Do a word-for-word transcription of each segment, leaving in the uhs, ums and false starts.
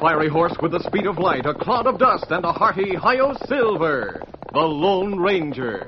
fiery horse with the speed of light, a cloud of dust, and a hearty Hi-Yo Silver, the Lone Ranger.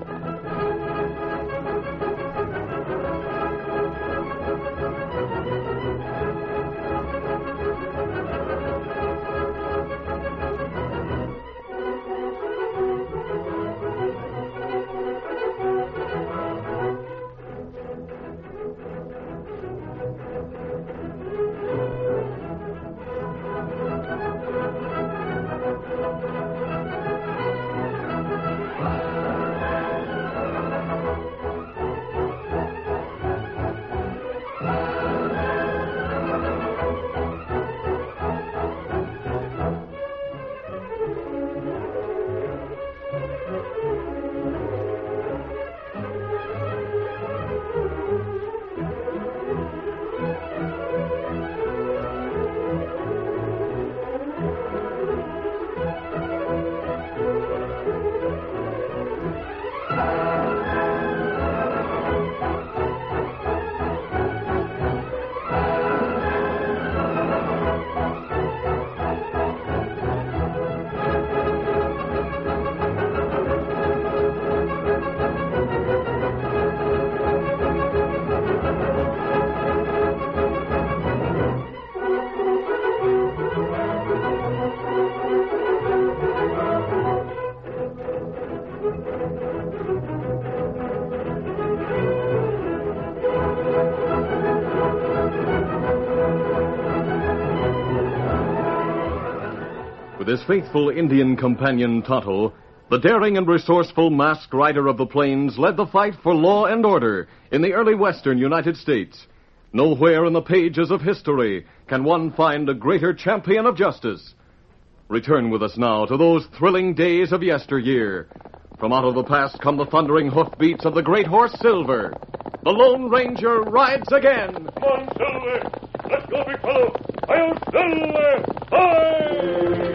With his faithful Indian companion, Tonto, the daring and resourceful masked rider of the plains led the fight for law and order in the early western United States. Nowhere in the pages of history can one find a greater champion of justice. Return with us now to those thrilling days of yesteryear. From out of the past come the thundering hoofbeats of the great horse Silver. The Lone Ranger rides again. Come on, Silver. Let's go, big fellow. Hi-Yo Silver! Hi!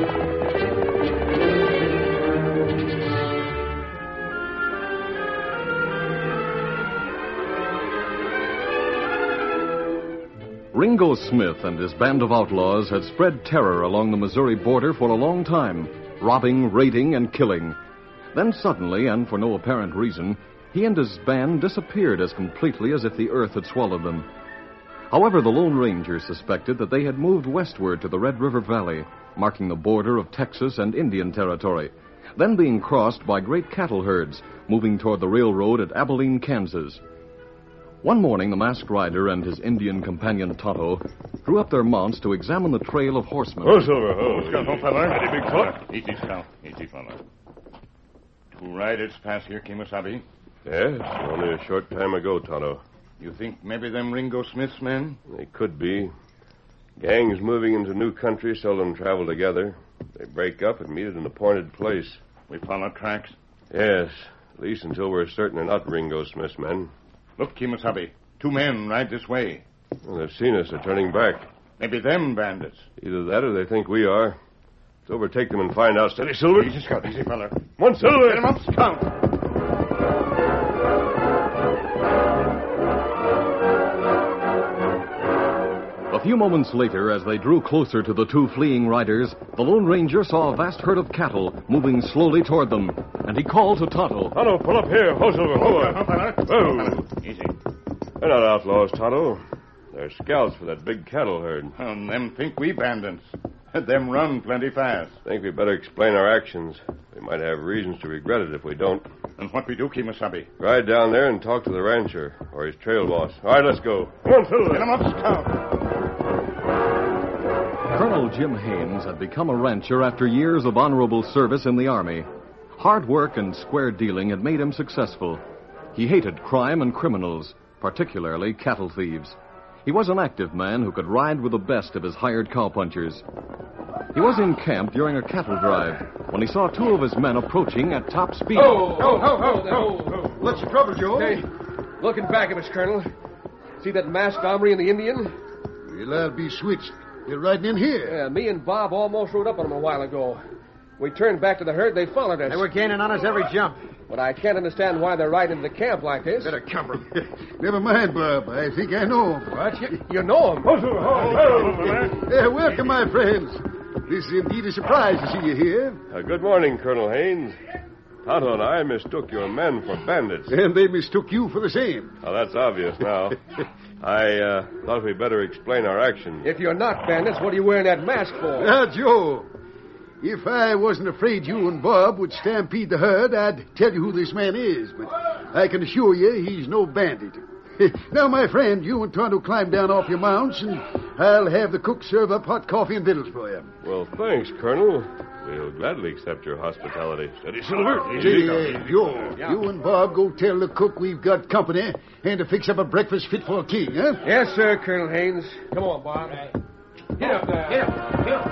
Ringo Smith and his band of outlaws had spread terror along the Missouri border for a long time, robbing, raiding, and killing. Then suddenly, and for no apparent reason, he and his band disappeared as completely as if the earth had swallowed them. However, the Lone Ranger suspected that they had moved westward to the Red River Valley, marking the border of Texas and Indian Territory, then being crossed by great cattle herds, moving toward the railroad at Abilene, Kansas. One morning, the masked rider and his Indian companion, Tonto, drew up their mounts to examine the trail of horsemen. Oh, Silver. Oh, what's going on, fella? Ready, big fella? Easy, Scout. Easy, fella. Two riders pass here, Kemosabe. Yes, only a short time ago, Tonto. You think maybe them Ringo Smith's men? They could be. Gangs moving into new country seldom travel together. They break up and meet at an appointed place. We follow tracks? Yes, at least until we're certain they're not Ringo Smith's men. Look, Kemosabe. Two men ride this way. Well, they've seen us. They're turning back. Maybe them bandits. Either that or they think we are. Let's overtake them and find out. Steady, Silver. Easy, Scout. Easy, fella. One, Silver. Get him up, Scout. A few moments later, as they drew closer to the two fleeing riders, the Lone Ranger saw a vast herd of cattle moving slowly toward them, and he called to Tonto. Tonto, pull up here. Ho, Silver. Ho, Oh, fella. Whoa. Easy. They're not outlaws, Tonto. They're scouts for that big cattle herd. Um, them think we bandits. Them run plenty fast. Think we better explain our actions. We might have reasons to regret it if we don't. And what we do, Kemosabe? Ride down there and talk to the rancher or his trail boss. All right, let's go. Come on, Silver. Get him up, Scout. Colonel Jim Haines had become a rancher after years of honorable service in the Army. Hard work and square dealing had made him successful. He hated crime and criminals, particularly cattle thieves. He was an active man who could ride with the best of his hired cowpunchers. He was in camp during a cattle drive when he saw two of his men approaching at top speed. Oh, oh, oh, oh, oh. What's the trouble, Joe? Hey, looking back at us, Colonel. See that masked hombre and the Indian? Well, I'll be switched. They're riding in here. Yeah, me and Bob almost rode up on them a while ago. We turned back to the herd, they followed us. They were gaining on us every jump. But I can't understand why they're riding into the camp like this. Better cover him. Never mind, Bob. I think I know him. What? You, you know him? Uh, welcome, my friends. This is indeed a surprise to see you here. Uh, good morning, Colonel Haynes. Tonto and I mistook your men for bandits. And they mistook you for the same. Well, that's obvious now. I uh, thought we'd better explain our action. If you're not bandits, what are you wearing that mask for? Now, Joe, if I wasn't afraid you and Bob would stampede the herd, I'd tell you who this man is. But I can assure you he's no bandit. Now, my friend, you and Tonto climb down off your mounts, and I'll have the cook serve up hot coffee and victuals for you. Well, thanks, Colonel. We'll gladly accept your hospitality. Steady, Silver. Hey, Joe, yeah. You and Bob go tell the cook we've got company and to fix up a breakfast fit for a king, huh? Yes, sir, Colonel Haynes. Come on, Bob. Get up there. Get up. Get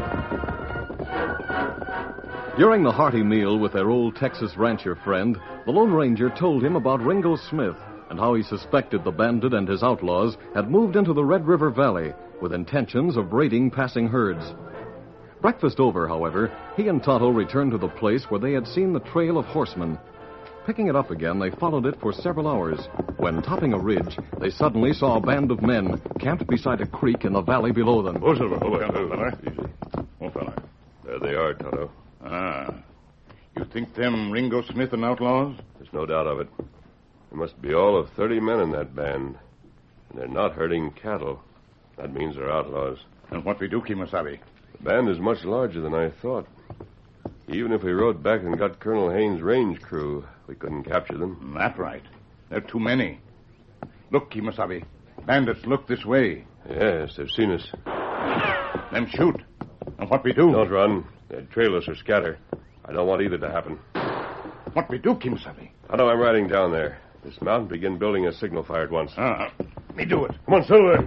up. During the hearty meal with their old Texas rancher friend, the Lone Ranger told him about Ringo Smith and how he suspected the bandit and his outlaws had moved into the Red River Valley with intentions of raiding passing herds. Breakfast over, however, he and Tonto returned to the place where they had seen the trail of horsemen. Picking it up again, they followed it for several hours. When topping a ridge, they suddenly saw a band of men camped beside a creek in the valley below them. Oh, Silver. Oh, oh, fella. Easy. Oh, fella. There they are, Tonto. Ah. You think them Ringo Smith and outlaws? There's no doubt of it. There must be all of thirty men in that band. And they're not herding cattle. That means they're outlaws. And what we do, Kimasabi? The band is much larger than I thought. Even if we rode back and got Colonel Haynes' range crew, we couldn't capture them. That's right. There are too many. Look, Kimasabi. Bandits look this way. Yes, they've seen us. Them shoot. And what we do? Don't run. They'd trail us or scatter. I don't want either to happen. What we do, Kimasabi? I know I'm riding down there. Dismount and begin building a signal fire at once. Ah, me do it. Come on, Silver.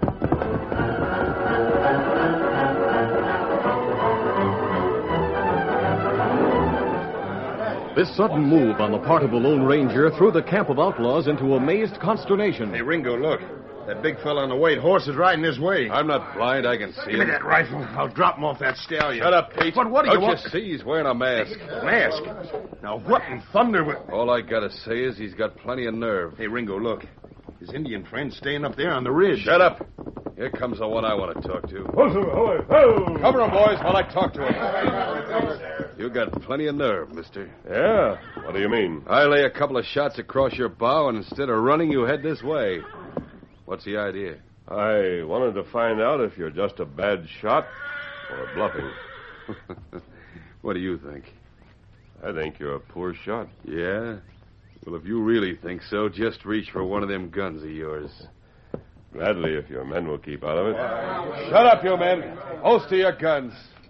This sudden move on the part of the Lone Ranger threw the camp of outlaws into amazed consternation. Hey, Ringo, look. That big fella on the white horse is riding this way. I'm not blind. I can see Give him. me that rifle. I'll drop him off that stallion. Shut up, Pete. But what do you Don't want? you see he's wearing a mask? Mask? Now, what in thunder... Will... All I gotta say is he's got plenty of nerve. Hey, Ringo, look. His Indian friend's staying up there on the ridge. Shut up. Here comes the one I want to talk to. Cover him, boys, while I talk to him. You got plenty of nerve, mister. Yeah? What do you mean? I lay a couple of shots across your bow, and instead of running, you head this way. What's the idea? I wanted to find out if you're just a bad shot or bluffing. What do you think? I think you're a poor shot. Yeah? Well, if you really think so, just reach for one of them guns of yours. Gladly, if your men will keep out of it. Shut up, you men. Holster your guns.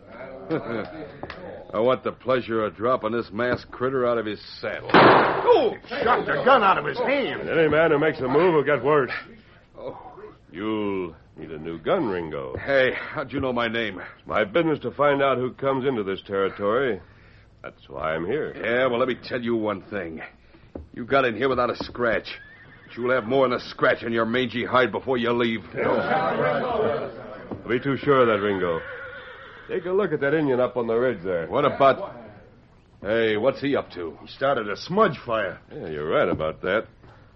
I want the pleasure of dropping this masked critter out of his saddle. Oh, shot the gun out of his hand. Any man who makes a move will get worse. Oh. You'll need a new gun, Ringo. Hey, how'd you know my name? It's my business to find out who comes into this territory. That's why I'm here. Yeah, well, let me tell you one thing. You got in here without a scratch. But you'll have more than a scratch on your mangy hide before you leave. Don't be too sure of that, Ringo. Take a look at that Indian up on the ridge there. What about... Hey, what's he up to? He started a smudge fire. Yeah, you're right about that.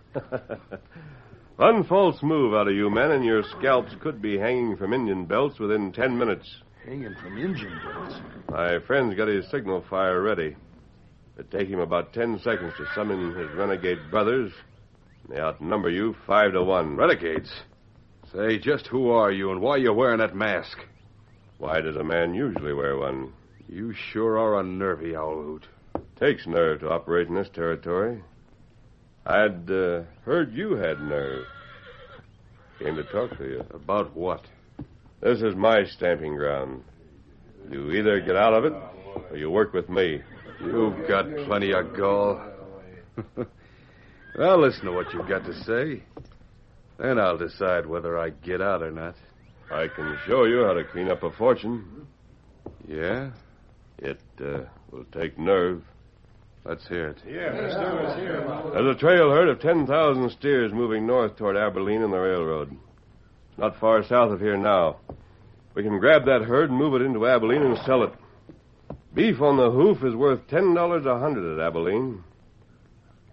One false move out of you men, and your scalps could be hanging from Indian belts within ten minutes. Hanging from Indian belts? My friend's got his signal fire ready. It'd take him about ten seconds to summon his renegade brothers. They outnumber you five to one. Renegades? Say, just who are you, and why are you wearing that mask? Why does a man usually wear one? You sure are a nervy owl hoot. Takes nerve to operate in this territory. I'd uh, heard you had nerve. Came to talk to you. About what? This is my stamping ground. You either get out of it, or you work with me. You've got plenty of gall. Well, listen to what you've got to say. Then I'll decide whether I get out or not. I can show you how to clean up a fortune. Yeah? It uh, will take nerve. Let's hear it. Yeah, let's do it. Here. There's a trail herd of ten thousand steers moving north toward Abilene and the railroad. It's not far south of here now. We can grab that herd and move it into Abilene and sell it. Beef on the hoof is worth ten dollars a hundred at Abilene.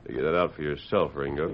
Figure that out for yourself, Ringo.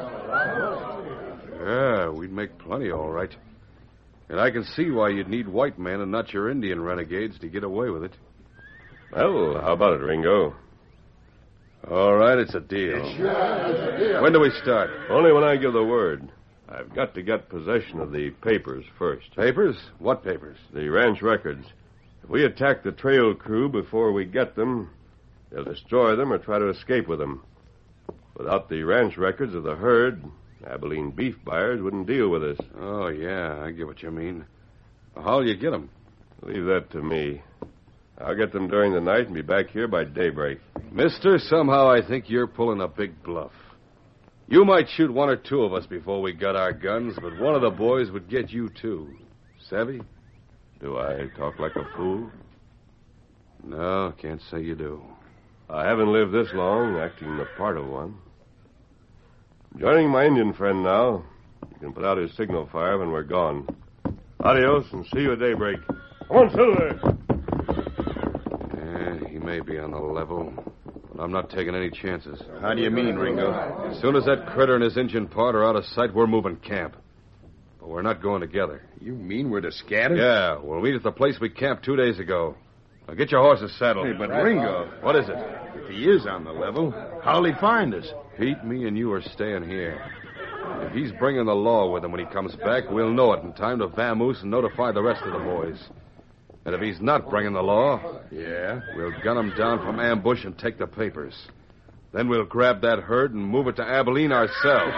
Yeah, we'd make plenty, all right. And I can see why you'd need white men and not your Indian renegades to get away with it. Well, how about it, Ringo? All right, it's a deal. When do we start? Only when I give the word. I've got to get possession of the papers first. Papers? What papers? The ranch records. If we attack the trail crew before we get them, they'll destroy them or try to escape with them. Without the ranch records of the herd, Abilene beef buyers wouldn't deal with us. Oh, yeah, I get what you mean. Well, how'll you get them? Leave that to me. I'll get them during the night and be back here by daybreak. Mister, somehow I think you're pulling a big bluff. You might shoot one or two of us before we got our guns, but one of the boys would get you, too. Savvy? Do I talk like a fool? No, can't say you do. I haven't lived this long acting the part of one. Joining my Indian friend now. You can put out his signal fire when we're gone. Adios, and see you at daybreak. Come on, Silver! Yeah, he may be on the level, but I'm not taking any chances. How do you mean, Ringo? As soon as that critter and his engine part are out of sight, we're moving camp. But we're not going together. You mean we're to scatter? Yeah, we'll meet at the place we camped two days ago. Now get your horses saddled. Hey, but Ringo... What is it? If he is on the level, how'll he find us? Pete, me and you are staying here. If he's bringing the law with him when he comes back, we'll know it in time to vamoose and notify the rest of the boys. And if he's not bringing the law, Yeah? we'll gun him down from ambush and take the papers. Then we'll grab that herd and move it to Abilene ourselves.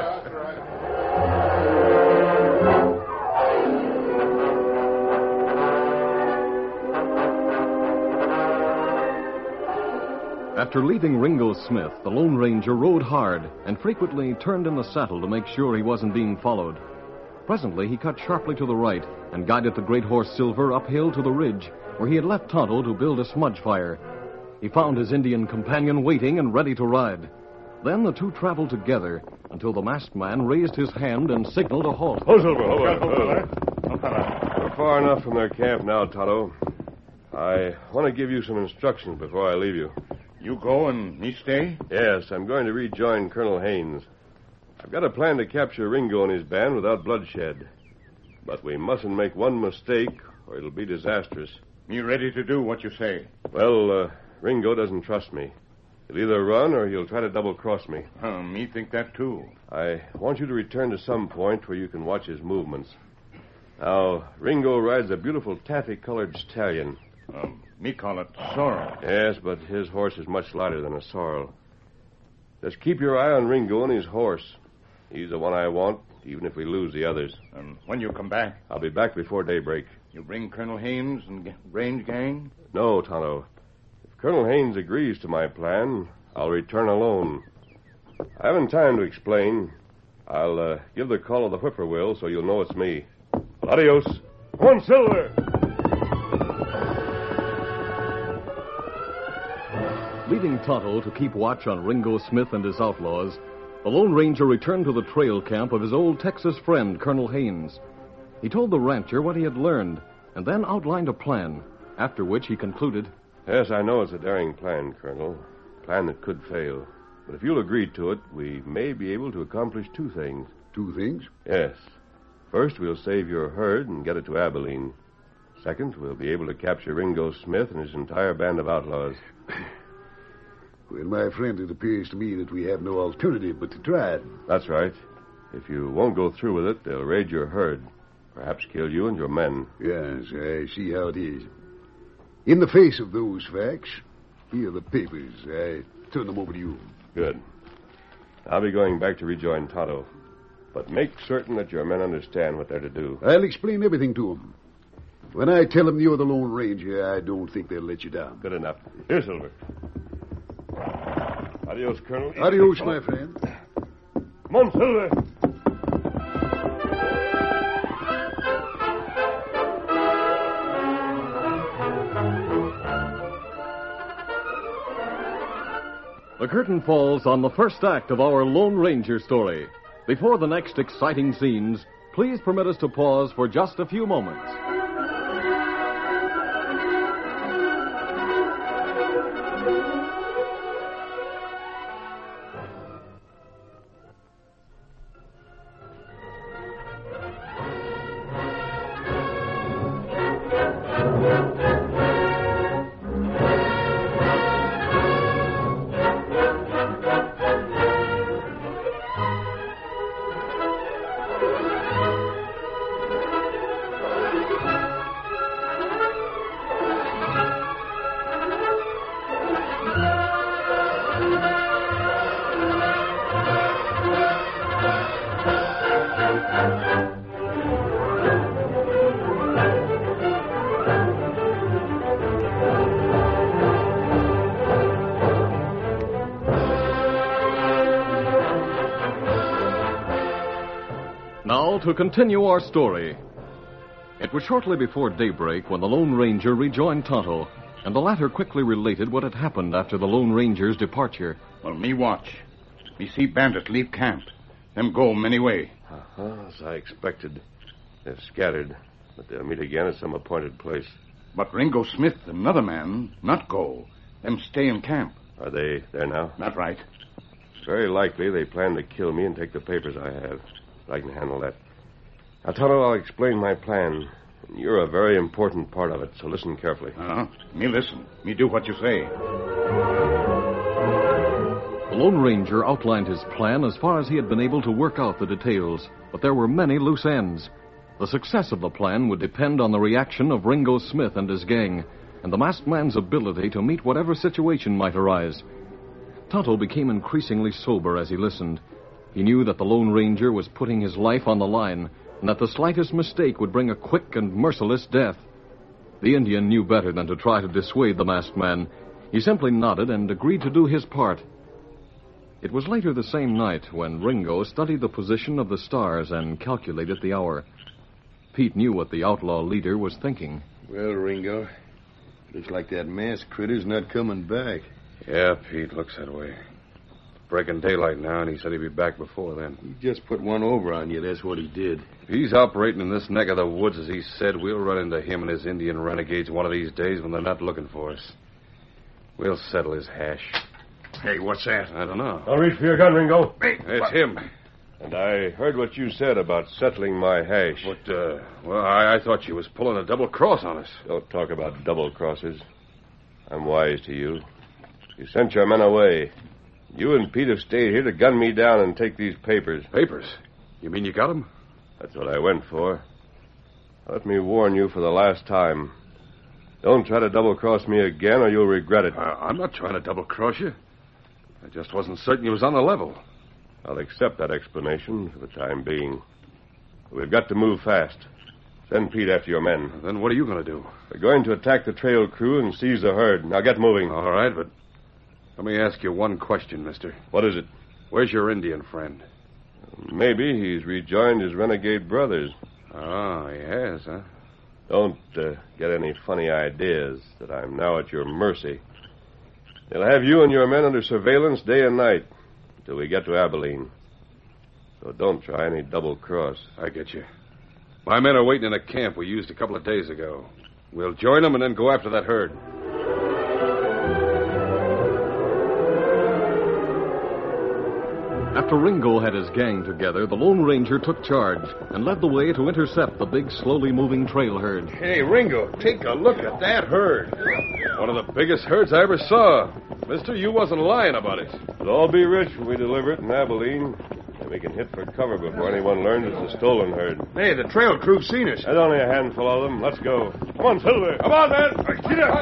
After leaving Ringo Smith, the Lone Ranger rode hard and frequently turned in the saddle to make sure he wasn't being followed. Presently, he cut sharply to the right and guided the great horse Silver uphill to the ridge where he had left Tonto to build a smudge fire. He found his Indian companion waiting and ready to ride. Then the two traveled together until the masked man raised his hand and signaled a halt. Oh, Silver, hold on. We're far enough from their camp now, Tonto. I want to give you some instructions before I leave you. You go and me stay? Yes, I'm going to rejoin Colonel Haynes. I've got a plan to capture Ringo and his band without bloodshed. But we mustn't make one mistake, or it'll be disastrous. Me ready to do what you say. Well, uh, Ringo doesn't trust me. He'll either run or he'll try to double-cross me. Uh, me think that, too. I want you to return to some point where you can watch his movements. Now, Ringo rides a beautiful taffy-colored stallion. Um, me call it sorrel. Yes, but his horse is much lighter than a sorrel. Just keep your eye on Ringo and his horse. He's the one I want, even if we lose the others. And when you come back, I'll be back before daybreak. you bring Colonel Haynes and g- range gang? No, Tonto. If Colonel Haynes agrees to my plan, I'll return alone. I haven't time to explain. I'll uh, give the call of the whippoorwill so you'll know it's me. Adios. Come on, Silver! Leaving Tonto to keep watch on Ringo Smith and his outlaws, the Lone Ranger returned to the trail camp of his old Texas friend, Colonel Haynes. He told the rancher what he had learned, and then outlined a plan, after which he concluded, Yes, I know it's a daring plan, Colonel. A plan that could fail. But if you'll agree to it, we may be able to accomplish two things. Two things? Yes. First, we'll save your herd and get it to Abilene. Second, we'll be able to capture Ringo Smith and his entire band of outlaws. Well, my friend, it appears to me that we have no alternative but to try it. That's right. If you won't go through with it, they'll raid your herd. Perhaps kill you and your men. Yes, I see how it is. In the face of those facts, here are the papers. I turn them over to you. Good. I'll be going back to rejoin Tonto. But make certain that your men understand what they're to do. I'll explain everything to them. When I tell them you're the Lone Ranger, I don't think they'll let you down. Good enough. Here, Silver. Adios, Colonel. Adios, my friend. Come on, Silver. The curtain falls on the first act of our Lone Ranger story. Before the next exciting scenes, please permit us to pause for just a few moments. to continue our story. It was shortly before daybreak when the Lone Ranger rejoined Tonto, and the latter quickly related what had happened after the Lone Ranger's departure. Well, me watch. Me see bandit leave camp. Them go many way. Uh-huh, as I expected. They're scattered, but they'll meet again at some appointed place. But Ringo Smith, another man, not go. Them stay in camp. Are they there now? Not right. Very likely they plan to kill me and take the papers I have. I can handle that. Now, Tonto, I'll explain my plan. You're a very important part of it, so listen carefully. Uh-huh. Me listen. Me do what you say. The Lone Ranger outlined his plan as far as he had been able to work out the details, but there were many loose ends. The success of the plan would depend on the reaction of Ringo Smith and his gang, and the masked man's ability to meet whatever situation might arise. Tonto became increasingly sober as he listened. He knew that the Lone Ranger was putting his life on the line, and that the slightest mistake would bring a quick and merciless death. The Indian knew better than to try to dissuade the masked man. He simply nodded and agreed to do his part. It was later the same night when Ringo studied the position of the stars and calculated the hour. Pete knew what the outlaw leader was thinking. Well, Ringo, looks like that masked critter's not coming back. Yeah, Pete, looks that way. Breaking daylight now, and he said he'd be back before then. He just put one over on you, that's what he did. If he's operating in this neck of the woods, as he said, we'll run into him and his Indian renegades one of these days when they're not looking for us. We'll settle his hash. Hey, what's that? I don't know. Don't reach for your gun, Ringo. Hey, It's what? him. And I heard what you said about settling my hash. But, uh, well, I, I thought you was pulling a double cross on us. Don't talk about double crosses. I'm wise to you. You sent your men away. You and Pete have stayed here to gun me down and take these papers. Papers? You mean you got them? That's what I went for. Let me warn you for the last time. Don't try to double-cross me again or you'll regret it. Uh, I'm not trying to double cross you. I just wasn't certain you was on the level. I'll accept that explanation for the time being. We've got to move fast. Send Pete after your men. Then what are you going to do? We're going to attack the trail crew and seize the herd. Now get moving. All right, but let me ask you one question, mister. What is it? Where's your Indian friend? Maybe he's rejoined his renegade brothers. Oh, he has, huh? Don't uh, get any funny ideas that I'm now at your mercy. They'll have you and your men under surveillance day and night until we get to Abilene. So don't try any double cross. I get you. My men are waiting in a camp we used a couple of days ago. We'll join them and then go after that herd. After Ringo had his gang together, the Lone Ranger took charge and led the way to intercept the big, slowly moving trail herd. Hey, Ringo, take a look at that herd. One of the biggest herds I ever saw. Mister, you wasn't lying about it. We'll all be rich when we deliver it in Abilene. And we can hit for cover before anyone learns it's a stolen herd. Hey, the trail crew's seen us. There's only a handful of them. Let's go. Come on, Silver. Come on, man. Get up.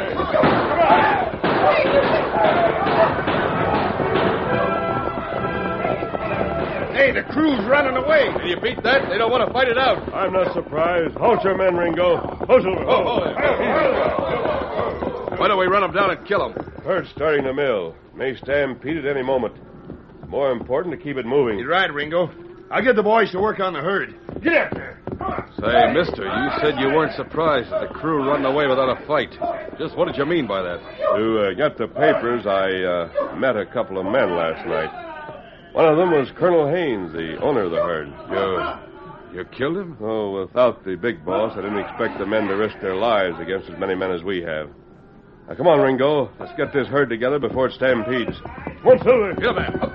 Hey, the crew's running away. Can you beat that? They don't want to fight it out. I'm not surprised. Halt your men, Ringo. Ho, Silver. Oh, Why don't we run them down and kill them? Herd's starting to mill. May stampede at any moment. More important to keep it moving. You're right, Ringo. I'll get the boys to work on the herd. Get up there. Say, mister, you said you weren't surprised that the crew run away without a fight. Just what did you mean by that? To uh, get the papers, I uh, met a couple of men last night. One of them was Colonel Haynes, the owner of the herd. You, you killed him? Oh, without the big boss, I didn't expect the men to risk their lives against as many men as we have. Now, come on, Ringo. Let's get this herd together before it stampedes. Come on, Silver. Get man.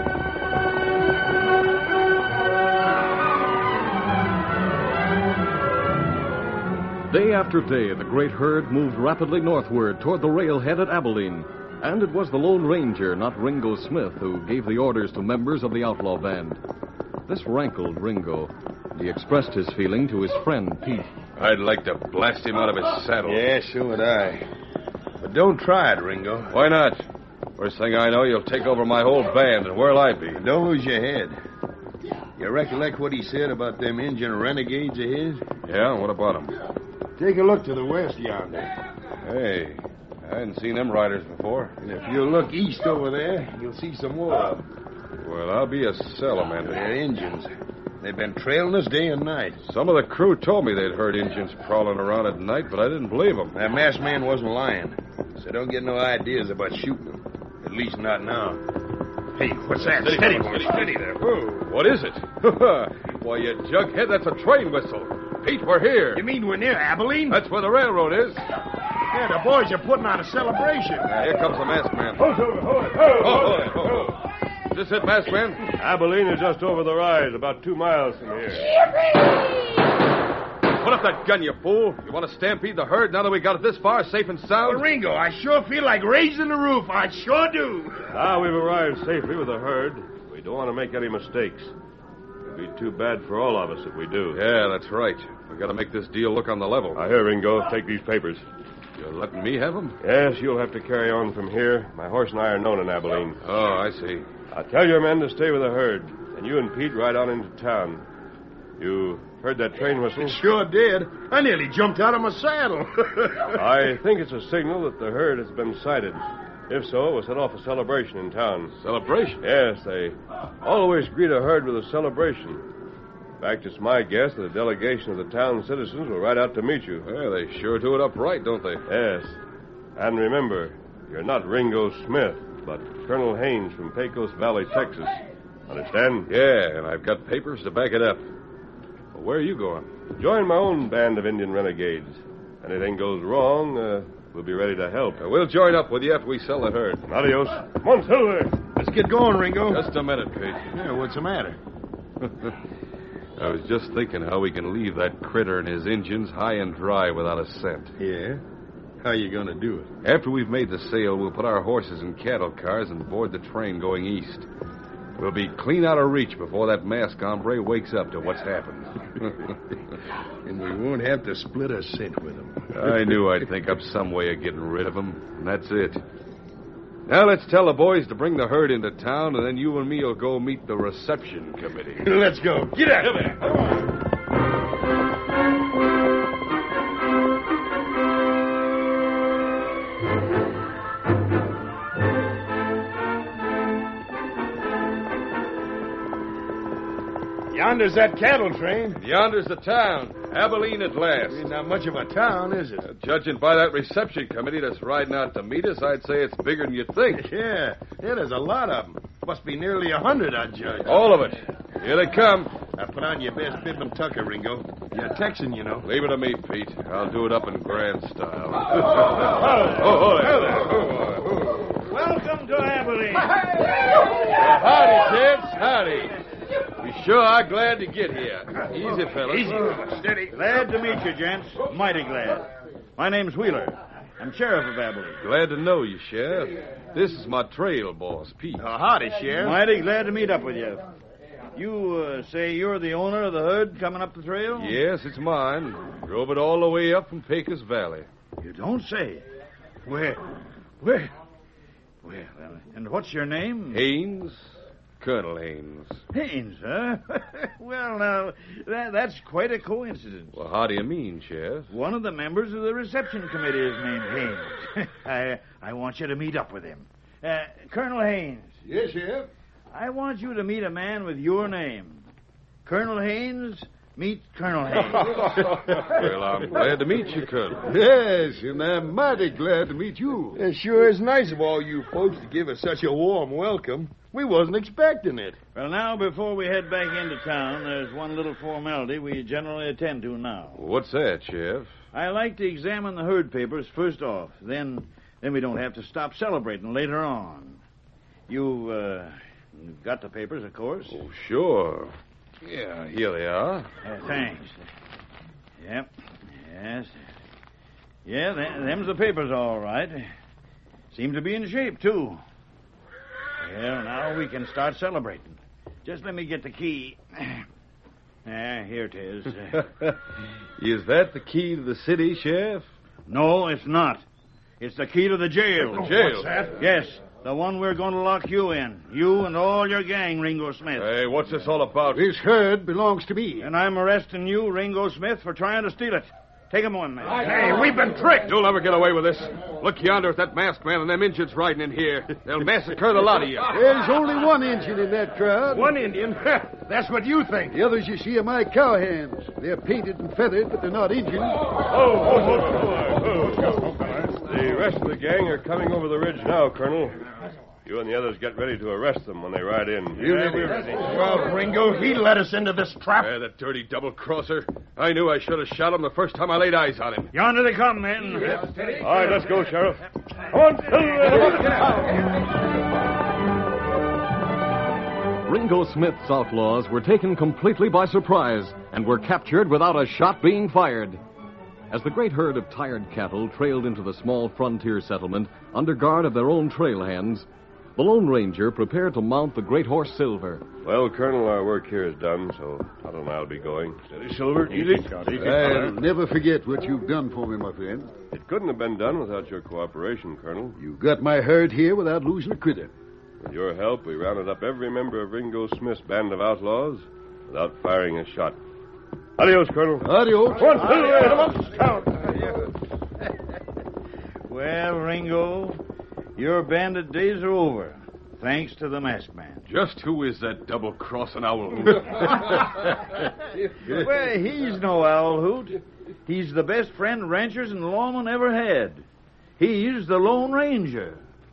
Day after day, the great herd moved rapidly northward toward the railhead at Abilene. And it was the Lone Ranger, not Ringo Smith, who gave the orders to members of the outlaw band. This rankled Ringo. He expressed his feeling to his friend, Pete. I'd like to blast him out of his saddle. Yeah, so would I. But don't try it, Ringo. Why not? First thing I know, you'll take over my whole band, and where'll I be? Don't lose your head. You recollect what he said about them Indian renegades of his? Yeah, what about them? Take a look to the west yonder. Hey, I hadn't seen them riders before. And if you look east over there, you'll see some more of them. Well, I'll be a salamander. They're Indians. They've been trailing us day and night. Some of the crew told me they'd heard Indians prowling around at night, but I didn't believe them. That masked man wasn't lying. So don't get no ideas about shooting them. At least not now. Hey, what's that? Steady, Steady, boy, boy, steady. steady there. Whoa. What is it? Why, you jughead, that's a train whistle. Pete, we're here. You mean we're near Abilene? That's where the railroad is. Yeah, the boys are putting on a celebration. Now, here comes the masked man. Hold, hold, hold, Oh, hold it, hold it. Is this it, masked man? Abilene is just over the rise, about two miles from here. Put up that gun, you fool. You want to stampede the herd now that we got it this far, safe and sound? Well, Ringo, I sure feel like raising the roof. I sure do. Now we've arrived safely with the herd. We don't want to make any mistakes. It'd be too bad for all of us if we do. Yeah, that's right. We got to make this deal look on the level. Now, here, Ringo, take these papers. You're letting me have them? Yes, you'll have to carry on from here. My horse and I are known in Abilene. Oh, I see. I'll tell your men to stay with the herd, and you and Pete ride on into town. You heard that train whistle? Sure did. I nearly jumped out of my saddle. I think it's a signal that the herd has been sighted. If so, it will set off a celebration in town. Celebration? Yes, they always greet a herd with a celebration. In fact, it's my guess that a delegation of the town citizens will ride out to meet you. Well, they sure do it upright, don't they? Yes. And remember, you're not Ringo Smith, but Colonel Haynes from Pecos Valley, Texas. Understand? Yeah, and I've got papers to back it up. Well, where are you going? Join my own band of Indian renegades. Anything goes wrong, uh, we'll be ready to help. Uh, we'll join up with you after we sell the herd. Adios. Come on, Silver. Let's get going, Ringo. Just a minute, Pete. Yeah, what's the matter? I was just thinking how we can leave that critter and his Injuns high and dry without a cent. Yeah? How you gonna do it? After we've made the sale, we'll put our horses in cattle cars and board the train going east. We'll be clean out of reach before that masked hombre wakes up to what's happened. And we won't have to split a cent with him. I knew I'd think up some way of getting rid of him, and that's it. Now let's tell the boys to bring the herd into town, and then you and me will go meet the reception committee. Let's go. Get out of there. Come on. Yonder's that cattle train. Yonder's the town. Abilene at last. Ain't not much of a town, is it? Uh, judging by that reception committee that's riding out to meet us, I'd say it's bigger than you'd think. Yeah, yeah, there's a lot of them. Must be nearly a hundred, I'd judge. All of it. Here they come. Now put on your best bib and tucker, Ringo. You're Texan, you know. Leave it to me, Pete. I'll do it up in grand style. Oh, oh, oh, there. Welcome to Abilene. Howdy, kids. Howdy. We sure are glad to get here. Easy, fellas. Easy, steady. Glad to meet you, gents. Mighty glad. My name's Wheeler. I'm sheriff of Abilene. Glad to know you, Sheriff. This is my trail boss, Pete. Oh, howdy, Sheriff. Mighty glad to meet up with you. You uh, say you're the owner of the herd coming up the trail? Yes, it's mine. Drove it all the way up from Pecos Valley. You don't say. Where? Where? Well, uh, and what's your name? Haynes. Colonel Haynes. Haynes, huh? Well, now, that, that's quite a coincidence. Well, how do you mean, Sheriff? One of the members of the reception committee is named Haynes. I, I want you to meet up with him. Uh, Colonel Haynes. Yes, Sheriff. I want you to meet a man with your name. Colonel Haynes, meet Colonel Haynes. Well, I'm glad to meet you, Colonel. Yes, and I'm mighty glad to meet you. It sure is nice of all you folks to give us such a warm welcome. We wasn't expecting it. Well, now, before we head back into town, there's one little formality we generally attend to now. What's that, Sheriff? I like to examine the herd papers first off. Then then we don't have to stop celebrating later on. You, uh, you've got the papers, of course. Oh, sure. Yeah, here they are. Uh, thanks. Yep. Yes. Yeah, th- them's the papers, all right. Seem to be in shape, too. Well, now we can start celebrating. Just let me get the key. Ah, here it is. Is that the key to the city, Sheriff? No, it's not. It's the key to the jail. The jail? What's that? Yes, the one we're going to lock you in. You and all your gang, Ringo Smith. Hey, what's this all about? This herd belongs to me. And I'm arresting you, Ringo Smith, for trying to steal it. Take him on, man. Hey, we've been tricked. You'll never get away with this. Look yonder at that masked man and them Injuns riding in here. They'll massacre the lot of you. There's only one Indian in that crowd. One Indian? That's what you think. The others you see are my cowhands. They're painted and feathered, but they're not Indian. The rest of the gang are coming over the ridge now, Colonel. You and the others get ready to arrest them when they ride in. You yeah, we're ready. Well, Ringo, he led us into this trap. Yeah, that dirty double-crosser. I knew I should have shot him the first time I laid eyes on him. Yonder they come, men. All right, let's go, Sheriff. Come on, Silver! Ringo Smith's outlaws were taken completely by surprise and were captured without a shot being fired. As the great herd of tired cattle trailed into the small frontier settlement under guard of their own trail hands, the Lone Ranger prepared to mount the great horse Silver. Well, Colonel, our work here is done, so Tonto and I'll be going. Steady, Silver. Easy. I'll never forget what you've done for me, my friend. It couldn't have been done without your cooperation, Colonel. You got my herd here without losing a critter. With your help, we rounded up every member of Ringo Smith's band of outlaws without firing a shot. Adios, Colonel. Adios. One, two, count. Well, Ringo, your bandit days are over, thanks to the masked man. Just who is that double-crossing owl hoot? Well, he's no owl hoot. He's the best friend ranchers and lawmen ever had. He's the Lone Ranger.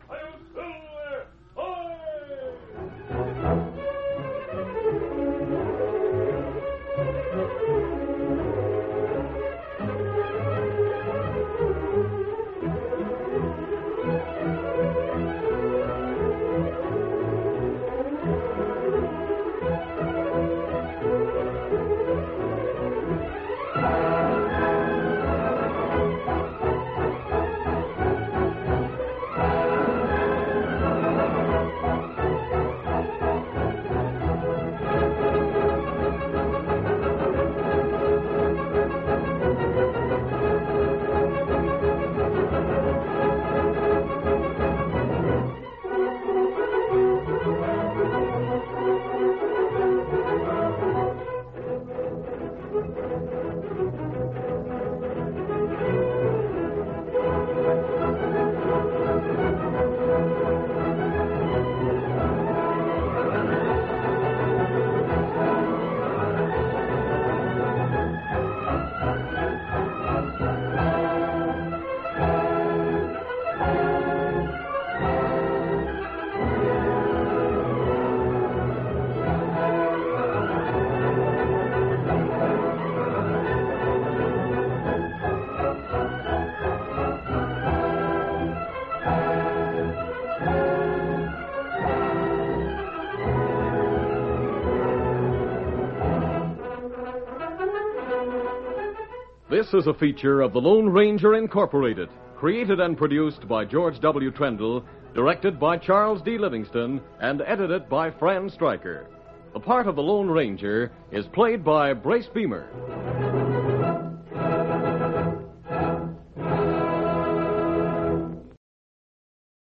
This is a feature of the Lone Ranger Incorporated, created and produced by George W. Trendle, directed by Charles D. Livingston, and edited by Fran Stryker. The part of the Lone Ranger is played by Brace Beamer.